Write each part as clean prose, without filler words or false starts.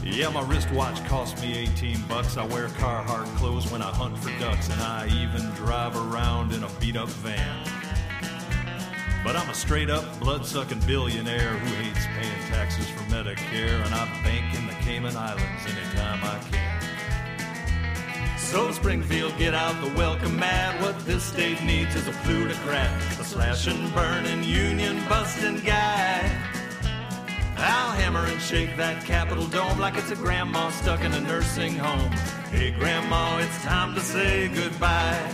Yeah, my wristwatch cost me 18 bucks. I wear Carhartt clothes when I hunt for ducks, and I even drive around in a beat-up van. But I'm a straight-up, blood-sucking billionaire who hates paying taxes for Medicare, and I bank in the Cayman Islands anytime I can. So Springfield, get out the welcome mat. What this state needs is a plutocrat, a slash-and-burning, union-busting guy. I'll hammer and shake that Capitol dome like it's a grandma stuck in a nursing home. Hey, Grandma, it's time to say goodbye.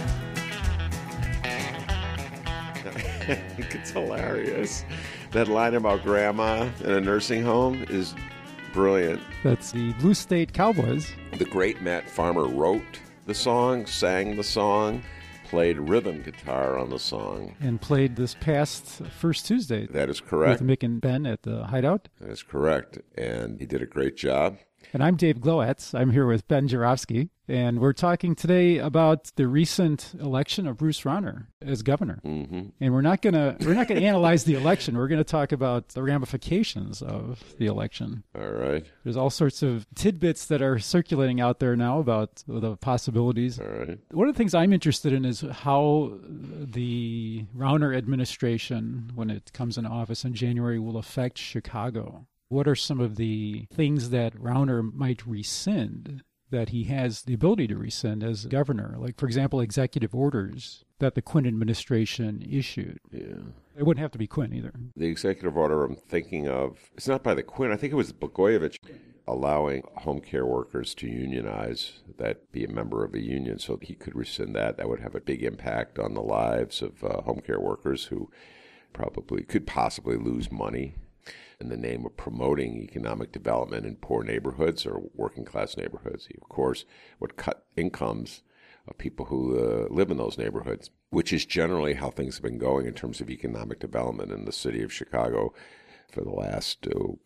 It's hilarious. That line about grandma in a nursing home is brilliant. That's the Blue State Cowboys. The great Matt Farmer wrote the song, sang the song, played rhythm guitar on the song. And played this past First Tuesday. That is correct. With Mick and Ben at the Hideout. That is correct. And he did a great job. And I'm Dave Glowatz. I'm here with Ben Joravsky. And we're talking today about the recent election of Bruce Rauner as governor. Mm-hmm. And we're not gonna analyze the election. We're gonna talk about the ramifications of the election. All right. There's all sorts of tidbits that are circulating out there now about the possibilities. All right. One of the things I'm interested in is how the Rauner administration, when it comes into office in January, will affect Chicago. What are some of the things that Rauner might rescind that he has the ability to rescind as governor? Like, for example, executive orders that the Quinn administration issued. Yeah. It wouldn't have to be Quinn either. The executive order I'm thinking of, it's not by the Quinn. I think it was Blagojevich allowing home care workers to unionize, that be a member of a union, so he could rescind that. That would have a big impact on the lives of home care workers who could possibly lose money in the name of promoting economic development in poor neighborhoods or working class neighborhoods. He, of course, would cut incomes of people who live in those neighborhoods, which is generally how things have been going in terms of economic development in the city of Chicago for the last,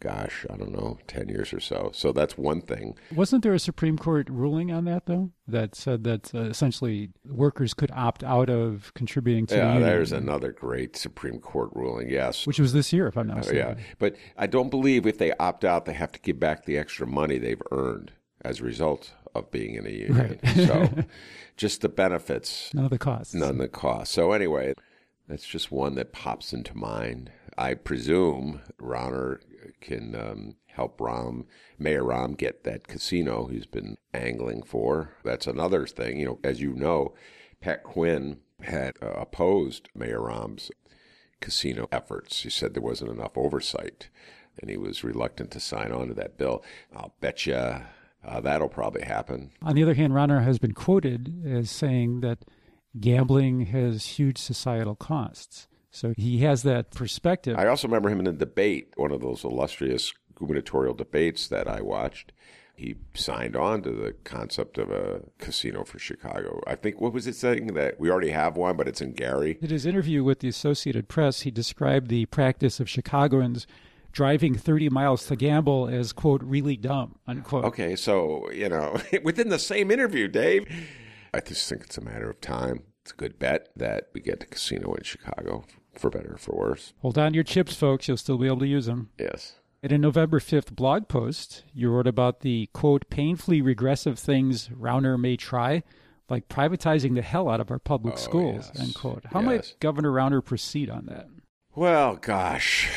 10 years or so. So that's one thing. Wasn't there a Supreme Court ruling on that, though, that said that essentially workers could opt out of contributing to the union? Yeah, there's another great Supreme Court ruling, yes. Which was this year, if I'm not mistaken. Yeah, but I don't believe if they opt out, they have to give back the extra money they've earned as a result of being in a union. Right. So just the benefits. None of the costs. None of the costs. So anyway, that's just one that pops into mind. I presume Rauner can help Mayor Rahm get that casino he's been angling for. That's another thing. As you know, Pat Quinn had opposed Mayor Rahm's casino efforts. He said there wasn't enough oversight, and he was reluctant to sign on to that bill. I'll bet you that'll probably happen. On the other hand, Rauner has been quoted as saying that gambling has huge societal costs. So he has that perspective. I also remember him in a debate, one of those illustrious gubernatorial debates that I watched. He signed on to the concept of a casino for Chicago. I think, what was it saying? That we already have one, but it's in Gary? In his interview with the Associated Press, he described the practice of Chicagoans driving 30 miles to gamble as, quote, really dumb, unquote. Okay, so, within the same interview, Dave, I just think it's a matter of time. It's a good bet that we get the casino in Chicago, for better or for worse. Hold on to your chips, folks. You'll still be able to use them. Yes. In a November 5th blog post, you wrote about the, quote, painfully regressive things Rauner may try, like privatizing the hell out of our public schools, yes. end quote. How might Governor Rauner proceed on that? Well, gosh,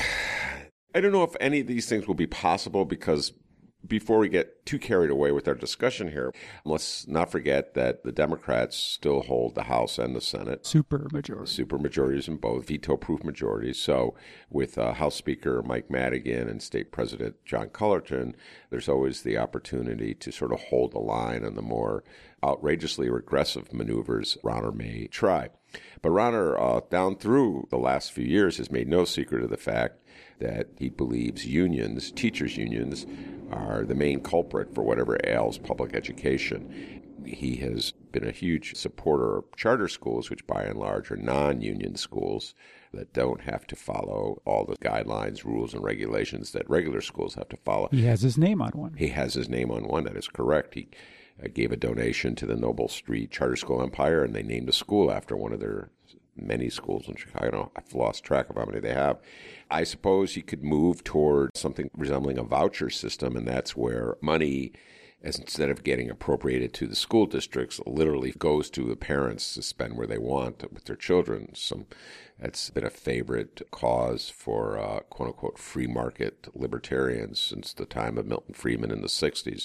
I don't know if any of these things will be possible, because before we get too carried away with our discussion here, let's not forget that the Democrats still hold the House and the Senate. Super majorities in both, veto-proof majorities. So with House Speaker Mike Madigan and State President John Cullerton, there's always the opportunity to sort of hold the line on the more outrageously regressive maneuvers Rauner may try. But Rauner, down through the last few years, has made no secret of the fact that he believes unions, teachers' unions, are the main culprit for whatever ails public education. He has been a huge supporter of charter schools, which by and large are non-union schools that don't have to follow all the guidelines, rules, and regulations that regular schools have to follow. He has his name on one. He has his name on one, that is correct. He gave a donation to the Noble Street Charter School Empire, and they named a school after one of their many schools in Chicago. I've lost track of how many they have. I suppose he could move toward something resembling a voucher system, and that's where money, as instead of getting appropriated to the school districts, literally goes to the parents to spend where they want with their children. That's been a favorite cause for quote-unquote free market libertarians since the time of Milton Friedman in the 60s.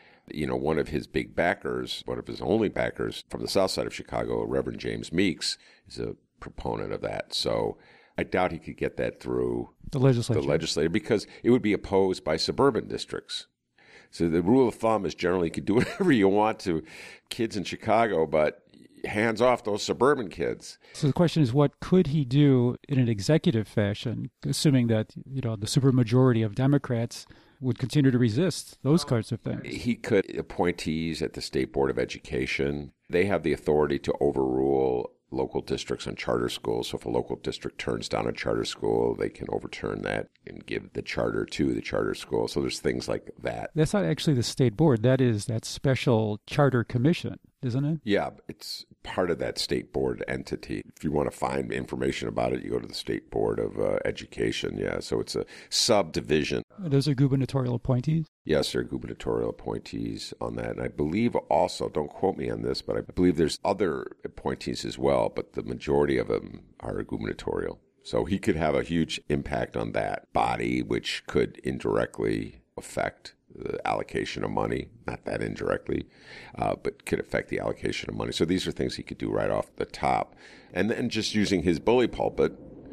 One of his big backers, one of his only backers from the south side of Chicago, Reverend James Meeks, is a proponent of that. So I doubt he could get that through the legislature because it would be opposed by suburban districts. So the rule of thumb is generally you can do whatever you want to kids in Chicago, but hands off those suburban kids. So the question is, what could he do in an executive fashion, assuming that the supermajority of Democrats would continue to resist those kinds of things? He could appointees at the State Board of Education. They have the authority to overrule local districts on charter schools. So if a local district turns down a charter school, they can overturn that and give the charter to the charter school. So there's things like that. That's not actually the state board. That is that special charter commission, isn't it? Yeah, it's part of that state board entity. If you want to find information about it, you go to the State Board of Education. Yeah, so it's a subdivision. Those are gubernatorial appointees? Yes, there are gubernatorial appointees on that. And I believe also, don't quote me on this, but I believe there's other appointees as well, but the majority of them are gubernatorial. So he could have a huge impact on that body, which could indirectly affect the allocation of money, not that indirectly, but could affect the allocation of money. So these are things he could do right off the top. And then just using his bully pulpit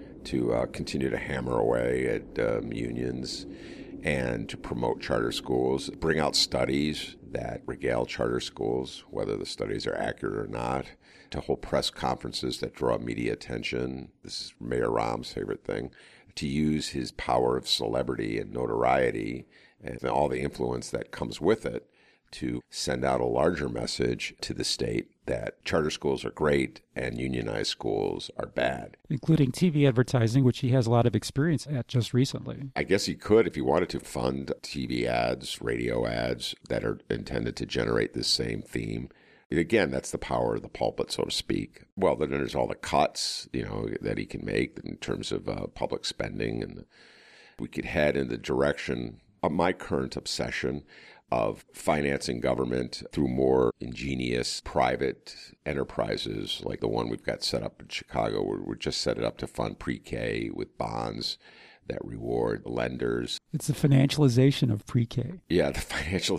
to continue to hammer away at unions and to promote charter schools, bring out studies that regale charter schools, whether the studies are accurate or not, to hold press conferences that draw media attention. This is Mayor Rahm's favorite thing, to use his power of celebrity and notoriety and all the influence that comes with it to send out a larger message to the state that charter schools are great and unionized schools are bad. Including TV advertising, which he has a lot of experience at just recently. I guess he could, if he wanted to, fund TV ads, radio ads that are intended to generate this same theme. Again, that's the power of the pulpit, so to speak. Well, then there's all the cuts, that he can make in terms of public spending. And we could head in the direction of my current obsession of financing government through more ingenious private enterprises like the one we've got set up in Chicago. We're just set it up to fund pre-K with bonds that reward lenders. It's the financialization of pre-K. Yeah, the financial.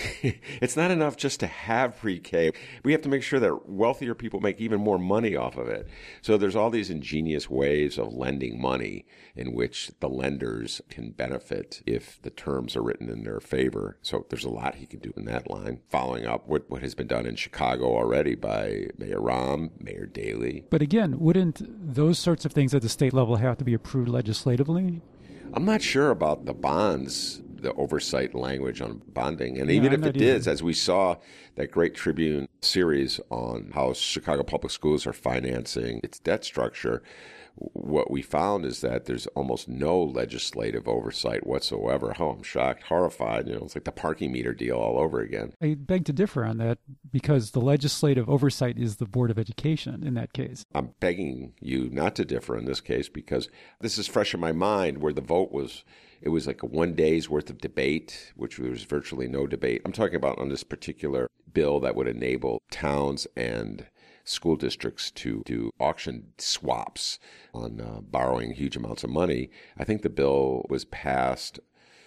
It's not enough just to have pre-K. We have to make sure that wealthier people make even more money off of it. So there's all these ingenious ways of lending money in which the lenders can benefit if the terms are written in their favor. So there's a lot he can do in that line, following up what has been done in Chicago already by Mayor Rahm, Mayor Daley. But again, wouldn't those sorts of things at the state level have to be approved legislatively? I'm not sure about the bonds, the oversight language on bonding. And even if it is, as we saw that great Tribune series on how Chicago Public Schools are financing its debt structure, what we found is that there's almost no legislative oversight whatsoever. Oh, I'm shocked, horrified. It's like the parking meter deal all over again. I beg to differ on that because the legislative oversight is the Board of Education in that case. I'm begging you not to differ in this case because this is fresh in my mind where the vote was. It was like 1 day's worth of debate, which was virtually no debate. I'm talking about on this particular bill that would enable towns and school districts to do auction swaps on borrowing huge amounts of money. I think the bill was passed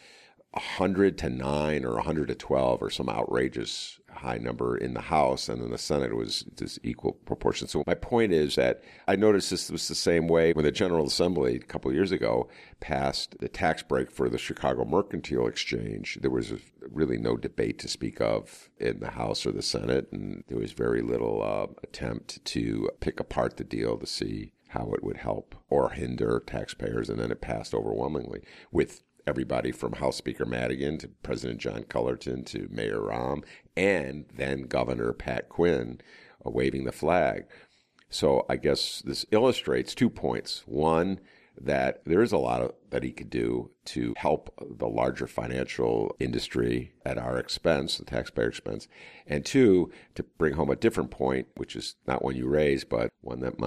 100 to 9 or 100 to 12 or some outrageous high number in the House, and in the Senate it was this equal proportion. So my point is that I noticed this was the same way when the General Assembly a couple of years ago passed the tax break for the Chicago Mercantile Exchange. There was really no debate to speak of in the House or the Senate, and there was very little attempt to pick apart the deal to see how it would help or hinder taxpayers, and then it passed overwhelmingly with everybody from House Speaker Madigan to President John Cullerton to Mayor Rahm and then Governor Pat Quinn waving the flag. So I guess this illustrates 2 points. One, that there is a lot that he could do to help the larger financial industry at our expense, the taxpayer expense. And two, to bring home a different point, which is not one you raised, but one that my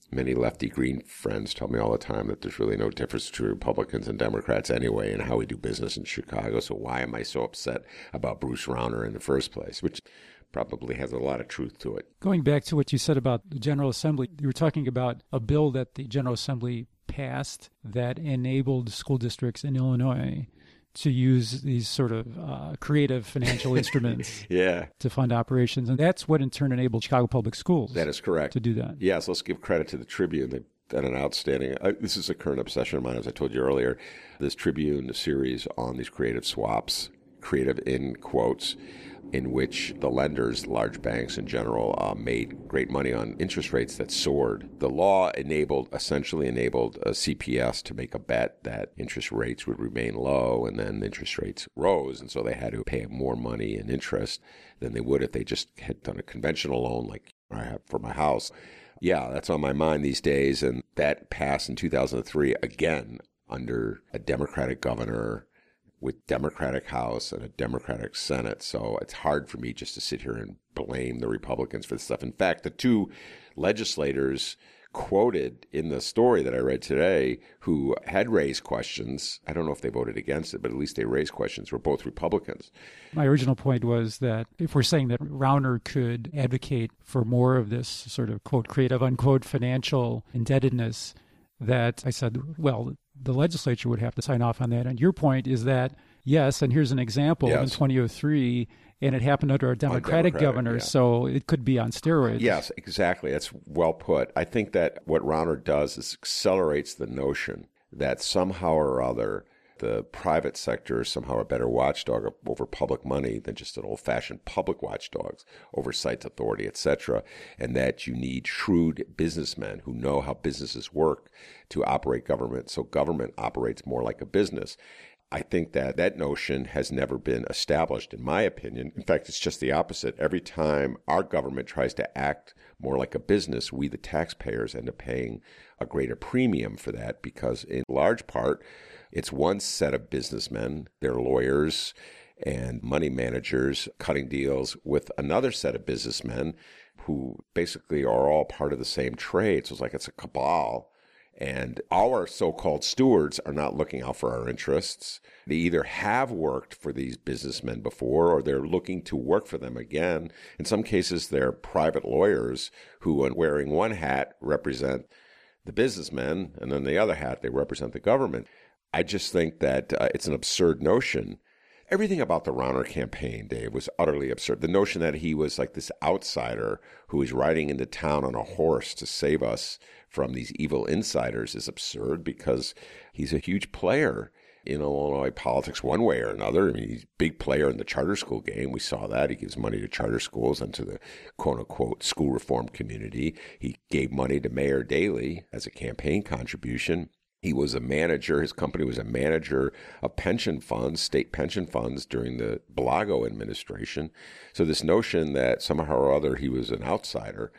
many lefty green friends tell me all the time that there's really no difference between Republicans and Democrats anyway in how we do business in Chicago. So why am I so upset about Bruce Rauner in the first place? Which probably has a lot of truth to it. Going back to what you said about the General Assembly, you were talking about a bill that the General Assembly passed that enabled school districts in Illinois to use these sort of creative financial instruments to fund operations. And that's what in turn enabled Chicago Public Schools. That is correct. To do that. Yes, let's give credit to the Tribune. They've done an outstanding, this is a current obsession of mine, as I told you earlier, this Tribune series on these creative swaps, creative in quotes, in which the lenders, large banks in general, made great money on interest rates that soared. The law essentially enabled CPS to make a bet that interest rates would remain low, and then interest rates rose, and so they had to pay more money in interest than they would if they just had done a conventional loan like I have for my house. Yeah, that's on my mind these days, and that passed in 2003 again under a Democratic governor with Democratic House and a Democratic Senate. So it's hard for me just to sit here and blame the Republicans for this stuff. In fact, the two legislators quoted in the story that I read today who had raised questions, I don't know if they voted against it, but at least they raised questions, were both Republicans. My original point was that if we're saying that Rauner could advocate for more of this sort of, quote, creative, unquote, financial indebtedness, that I said, well, the legislature would have to sign off on that. And your point is that, yes, and here's an example in 2003, and it happened under a Democratic governor, so it could be on steroids. Yes, exactly. That's well put. I think that what Rauner does is accelerates the notion that somehow or other the private sector is somehow a better watchdog over public money than just an old-fashioned public watchdog's oversight authority, etc., and that you need shrewd businessmen who know how businesses work to operate government, so government operates more like a business. I think that that notion has never been established, in my opinion. In fact, it's just the opposite. Every time our government tries to act more like a business, we, the taxpayers, end up paying a greater premium for that because, in large part, it's one set of businessmen, they're lawyers and money managers cutting deals with another set of businessmen who basically are all part of the same trade. So it's like it's a cabal. And our so-called stewards are not looking out for our interests. They either have worked for these businessmen before or they're looking to work for them again. In some cases, they're private lawyers who, when wearing one hat, represent the businessmen, and then the other hat, they represent the government. I just think that it's an absurd notion. Everything about the Rauner campaign, Dave, was utterly absurd. The notion that he was like this outsider who was riding into town on a horse to save us from these evil insiders is absurd because he's a huge player in Illinois politics one way or another. I mean, he's a big player in the charter school game. We saw that. He gives money to charter schools and to the quote-unquote school reform community. He gave money to Mayor Daley as a campaign contribution. He was a manager, his company was a manager of pension funds, state pension funds during the Balago administration. So this notion that somehow or other he was an outsider,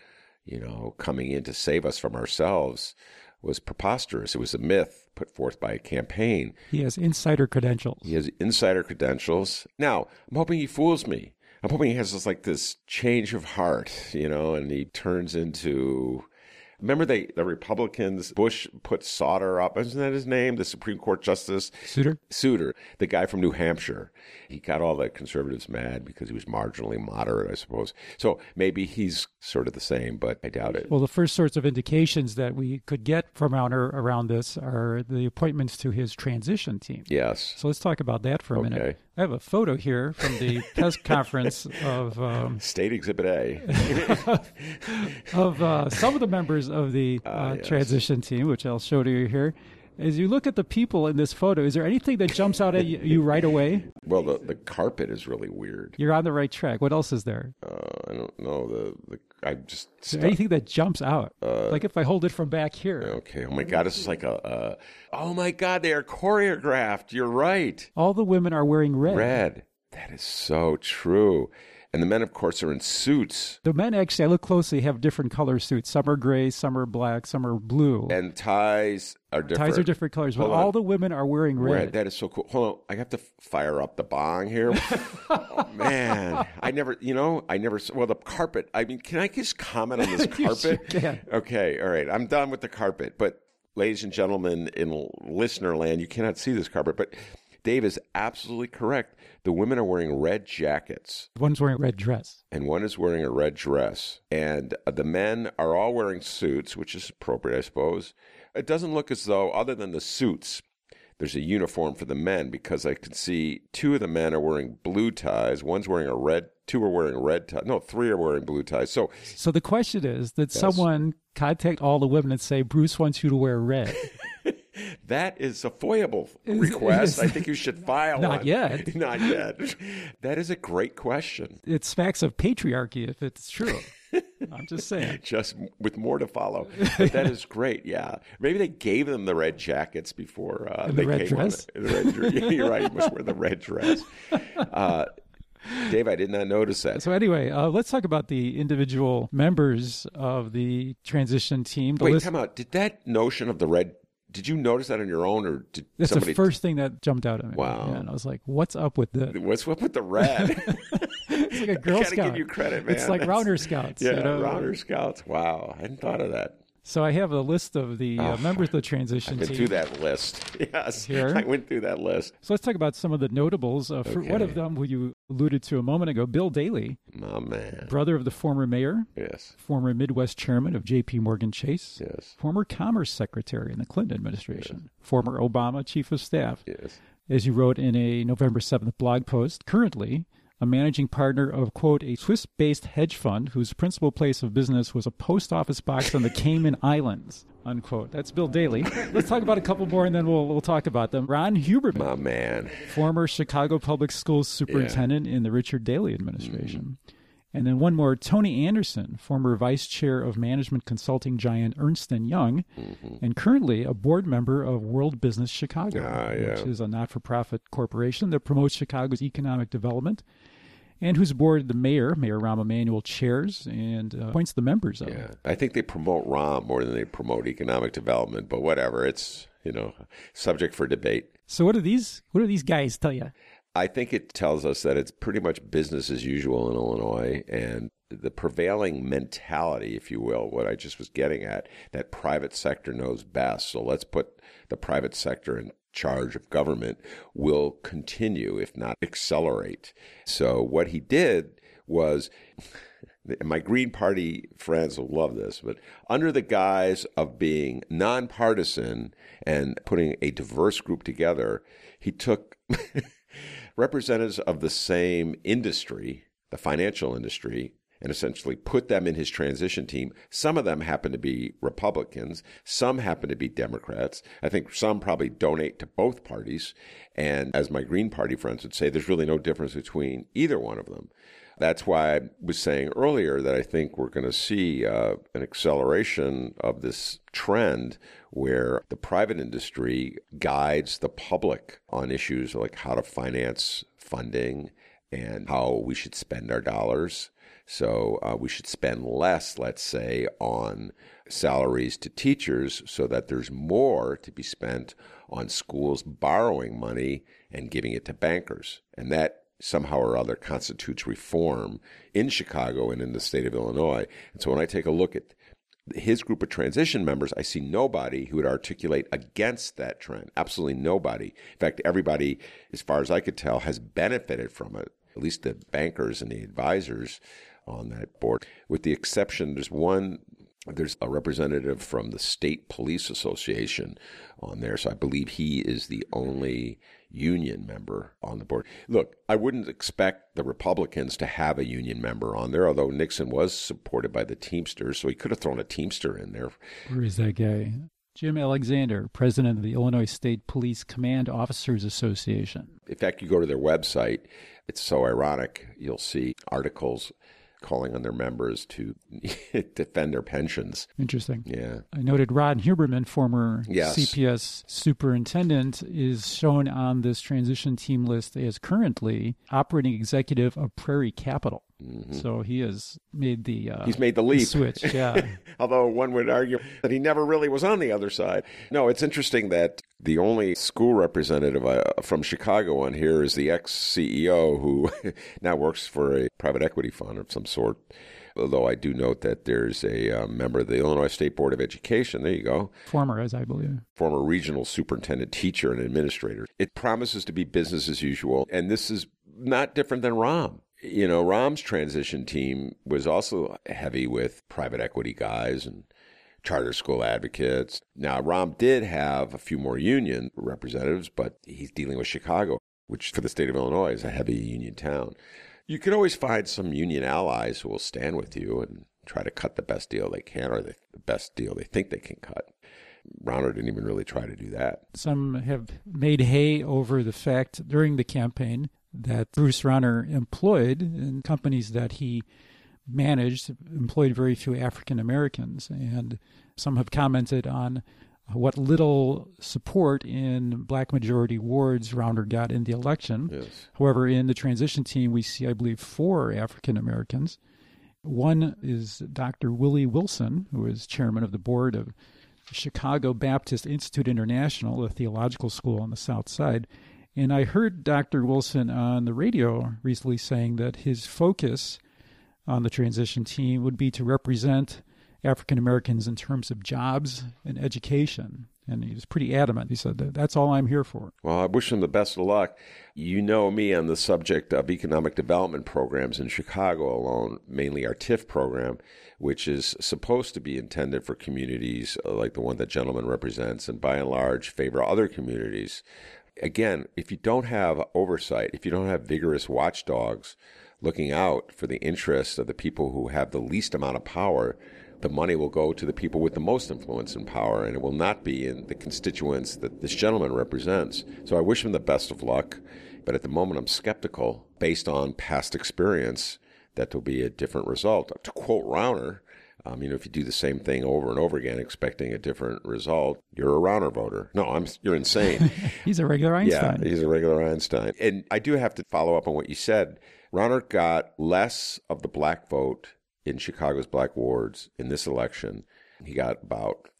coming in to save us from ourselves was preposterous. It was a myth put forth by a campaign. He has insider credentials. Now, I'm hoping he fools me. I'm hoping he has this change of heart, and he turns into... Remember the Republicans, Bush put Sauter up, isn't that his name? The Supreme Court Justice? Souter, the guy from New Hampshire. He got all the conservatives mad because he was marginally moderate, I suppose. So maybe he's sort of the same, but I doubt it. Well, the first sorts of indications that we could get from Rauner around this are the appointments to his transition team. Yes. So let's talk about that for a minute. I have a photo here from the press conference of... State Exhibit A. of some of the members of the transition team, which I'll show to you here. As you look at the people in this photo, is there anything that jumps out at you right away? Well, the carpet is really weird. You're on the right track. What else is there? I don't know. Is there anything that jumps out? Like if I hold it from back here. Okay. Oh my God, this is like oh my God, they are choreographed. You're right. All the women are wearing red. Red. That is so true. And the men, of course, are in suits. The men actually, I look closely, have different color suits. Some are gray, some are black, some are blue. And ties are different. Ties are different colors, but all the women are wearing red. That is so cool. Hold on, I have to fire up the bong here. Oh, man, well, the carpet. I mean, can I just comment on this carpet? Sure can. Okay, all right, I'm done with the carpet. But ladies and gentlemen in listener land, you cannot see this carpet, but Dave is absolutely correct. The women are wearing red jackets. One's wearing a red dress. And one is wearing a red dress. And the men are all wearing suits, which is appropriate, I suppose. It doesn't look as though, other than the suits, there's a uniform for the men, because I can see two of the men are wearing blue ties. One's wearing a red, two are wearing red ties. No, three are wearing blue ties. So the question is, did someone contact all the women and say, Bruce wants you to wear red? That is a FOIA request. I think you should file one. Not yet. Not yet. That is a great question. It smacks of patriarchy if it's true. I'm just saying. Just with more to follow. But that is great, yeah. Maybe they gave them the red jackets before they red came dress? on. The red dress. You're right. You must wear the red dress. Dave, I did not notice that. So anyway, let's talk about the individual members of the transition team. Wait, time out. Did that notion of the red, did you notice that on your own, or did That's somebody... the first thing that jumped out at me. Wow. Yeah, and I was like, what's up with this? What's up with the red? It's like a Girl I Scout. gotta give you credit, man. It's like Rounder Scouts. Yeah, you know? Rounder Scouts. Wow, I hadn't thought of that. So I have a list of the members of the transition team. I've been through that list. Yes, here. I went through that list. So let's talk about some of the notables. For one of them, who you alluded to a moment ago, Bill Daley. My man. Brother of the former mayor. Yes. Former Midwest chairman of J.P. Morgan Chase. Yes. Former commerce secretary in the Clinton administration. Yes. Former Obama chief of staff. Yes. As you wrote in a November 7th blog post, currently a managing partner of, quote, a Swiss-based hedge fund whose principal place of business was a post office box on the Cayman Islands, unquote. That's Bill Daley. Let's talk about a couple more, and then we'll talk about them. Ron Huberman. My man. Former Chicago Public Schools superintendent in the Richard Daley administration. And then one more, Tony Anderson, former vice chair of management consulting giant Ernst & Young, and currently a board member of World Business Chicago, which is a not-for-profit corporation that promotes Chicago's economic development, and whose board the mayor Rahm Emanuel, chairs and appoints the members of. Yeah, I think they promote Rahm more than they promote economic development, but whatever. It's, subject for debate. So what do these guys tell you? I think it tells us that it's pretty much business as usual in Illinois, and the prevailing mentality, if you will, what I just was getting at, that private sector knows best. So let's put the private sector in charge of government, will continue, if not accelerate. So what he did was, my Green Party friends will love this, but under the guise of being nonpartisan and putting a diverse group together, he took representatives of the same industry, the financial industry, and essentially put them in his transition team. Some of them happen to be Republicans. Some happen to be Democrats. I think some probably donate to both parties. And as my Green Party friends would say, there's really no difference between either one of them. That's why I was saying earlier that I think we're going to see an acceleration of this trend where the private industry guides the public on issues like how to finance funding and how we should spend our dollars. So we should spend less, let's say, on salaries to teachers so that there's more to be spent on schools borrowing money and giving it to bankers. And that somehow or other constitutes reform in Chicago and in the state of Illinois. And so when I take a look at his group of transition members, I see nobody who would articulate against that trend. Absolutely nobody. In fact, everybody, as far as I could tell, has benefited from it, at least the bankers and the advisors on that board. With the exception, there's a representative from the State Police Association on there, so I believe he is the only union member on the board. Look, I wouldn't expect the Republicans to have a union member on there, although Nixon was supported by the Teamsters, so he could have thrown a Teamster in there. Where is that guy? Jim Alexander, president of the Illinois State Police Command Officers Association. In fact, you go to their website, it's so ironic. You'll see articles calling on their members to defend their pensions. Interesting. Yeah. I noted Ron Huberman, former CPS superintendent, is shown on this transition team list as currently operating executive of Prairie Capital. So he has made the he's made the leap. Switch, yeah. Although one would argue that he never really was on the other side. No, it's interesting that the only school representative from Chicago on here is the ex-CEO who now works for a private equity fund of some sort. Although I do note that there's a member of the Illinois State Board of Education. There you go. Former, as I believe. Former regional superintendent, teacher, and administrator. It promises to be business as usual. And this is not different than Rahm. You know, Rahm's transition team was also heavy with private equity guys and charter school advocates. Now, Rahm did have a few more union representatives, but he's dealing with Chicago, which for the state of Illinois is a heavy union town. You can always find some union allies who will stand with you and try to cut the best deal they can, or the best deal they think they can cut. Rauner didn't even really try to do that. Some have made hay over the fact during the campaign that Bruce Rauner employed in companies that he managed, employed very few African Americans. And some have commented on what little support in black majority wards Rauner got in the election. Yes. However, in the transition team, we see, I believe, 4 African Americans. One is Dr. Willie Wilson, who is chairman of the board of Chicago Baptist Institute International, a theological school on the South Side. And I heard Dr. Wilson on the radio recently saying that his focus on the transition team would be to represent African Americans in terms of jobs and education. And he was pretty adamant. He said, that's all I'm here for. Well, I wish him the best of luck. You know me on the subject of economic development programs in Chicago alone, mainly our TIF program, which is supposed to be intended for communities like the one that gentleman represents, and by and large favor other communities. Again, if you don't have oversight, if you don't have vigorous watchdogs looking out for the interests of the people who have the least amount of power, the money will go to the people with the most influence and power, and it will not be in the constituents that this gentleman represents. So I wish him the best of luck, but at the moment I'm skeptical, based on past experience, that there'll be a different result. To quote Rauner, if you do the same thing over and over again expecting a different result, you're a Rauner voter. No, you're insane. He's a regular Einstein. Yeah, he's a regular Einstein. And I do have to follow up on what you said. Rauner got less of the black vote in Chicago's black wards in this election. He got about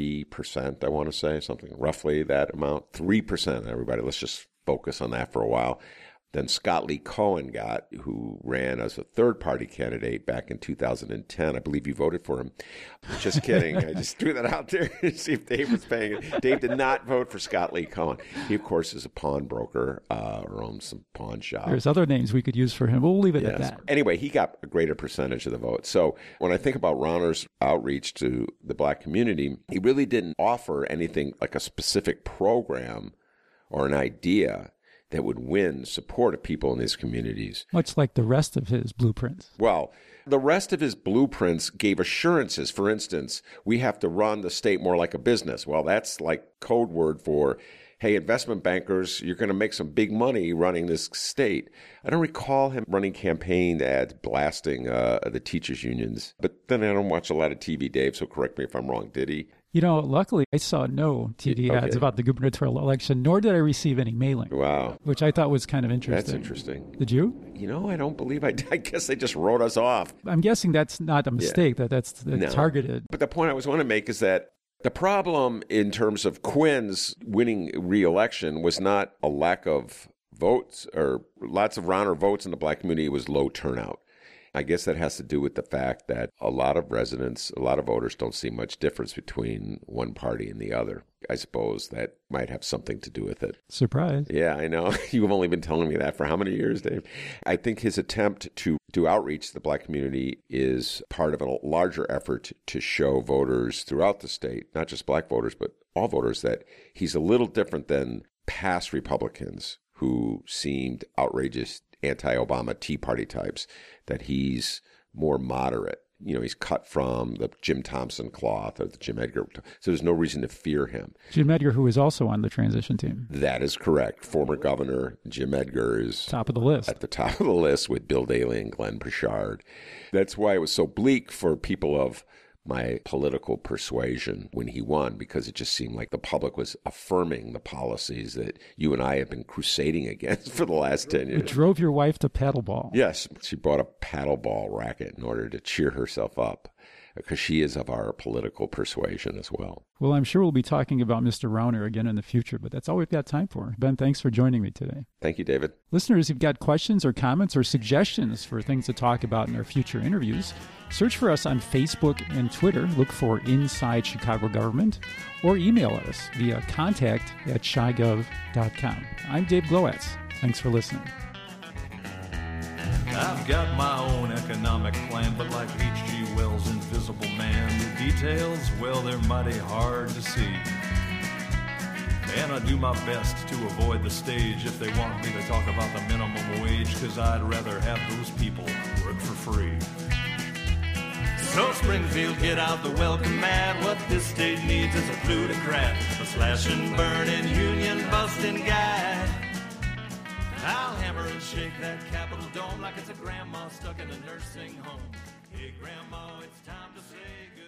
3%, I want to say, something roughly that amount. 3%, everybody. Let's just focus on that for a while. Then Scott Lee Cohen got, who ran as a third-party candidate back in 2010. I believe you voted for him. Just kidding. I just threw that out there to see if Dave was paying it. Dave did not vote for Scott Lee Cohen. He, of course, is a pawnbroker or owns some pawn shops. There's other names we could use for him. We'll leave it at that. Anyway, he got a greater percentage of the vote. So when I think about Rauner's outreach to the black community, he really didn't offer anything like a specific program or an idea that would win support of people in these communities. Much like the rest of his blueprints. Well, the rest of his blueprints gave assurances. For instance, we have to run the state more like a business. Well, that's like code word for, hey, investment bankers, you're going to make some big money running this state. I don't recall him running campaign ads blasting the teachers' unions. But then I don't watch a lot of TV, Dave, so correct me if I'm wrong. Did he? Luckily, I saw no TV ads about the gubernatorial election, nor did I receive any mailing. Wow. Which I thought was kind of interesting. That's interesting. Did you? I don't believe I guess they just wrote us off. I'm guessing that's not a mistake, that's no. Targeted. But the point I was want to make is that the problem in terms of Quinn's winning re-election was not a lack of votes or lots of Rauner votes in the black community. It was low turnout. I guess that has to do with the fact that a lot of residents, a lot of voters don't see much difference between one party and the other. I suppose that might have something to do with it. Surprise. Yeah, I know. You've only been telling me that for how many years, Dave? I think his attempt to do outreach to the black community is part of a larger effort to show voters throughout the state, not just black voters, but all voters, that he's a little different than past Republicans who seemed outrageous anti-Obama Tea Party types, that he's more moderate. He's cut from the Jim Thompson cloth or the Jim Edgar. So there's no reason to fear him. Jim Edgar, who is also on the transition team. That is correct. Former governor Jim Edgar is top of the list. At the top of the list with Bill Daley and Glenn Burchard. That's why it was so bleak for people of my political persuasion when he won, because it just seemed like the public was affirming the policies that you and I have been crusading against for the last 10 years. You drove your wife to paddleball. Yes, she bought a paddleball racket in order to cheer herself up, because she is of our political persuasion as well. Well, I'm sure we'll be talking about Mr. Rauner again in the future, but that's all we've got time for. Ben, thanks for joining me today. Thank you, David. Listeners, if you've got questions or comments or suggestions for things to talk about in our future interviews, search for us on Facebook and Twitter. Look for Inside Chicago Government, or email us via contact@chigov.com. I'm Dave Glowacz. Thanks for listening. I've got my own economic plan, but like H.G. Wells' Invisible Man, the details, well, they're mighty hard to see. And I do my best to avoid the stage if they want me to talk about the minimum wage, because I'd rather have those people work for free. So Springfield, get out the welcome mat. What this state needs is a plutocrat, a slash and burn and union busting guy. I'll hammer and shake that Capitol dome like it's a grandma stuck in a nursing home. Hey, Grandma, it's time to say goodbye.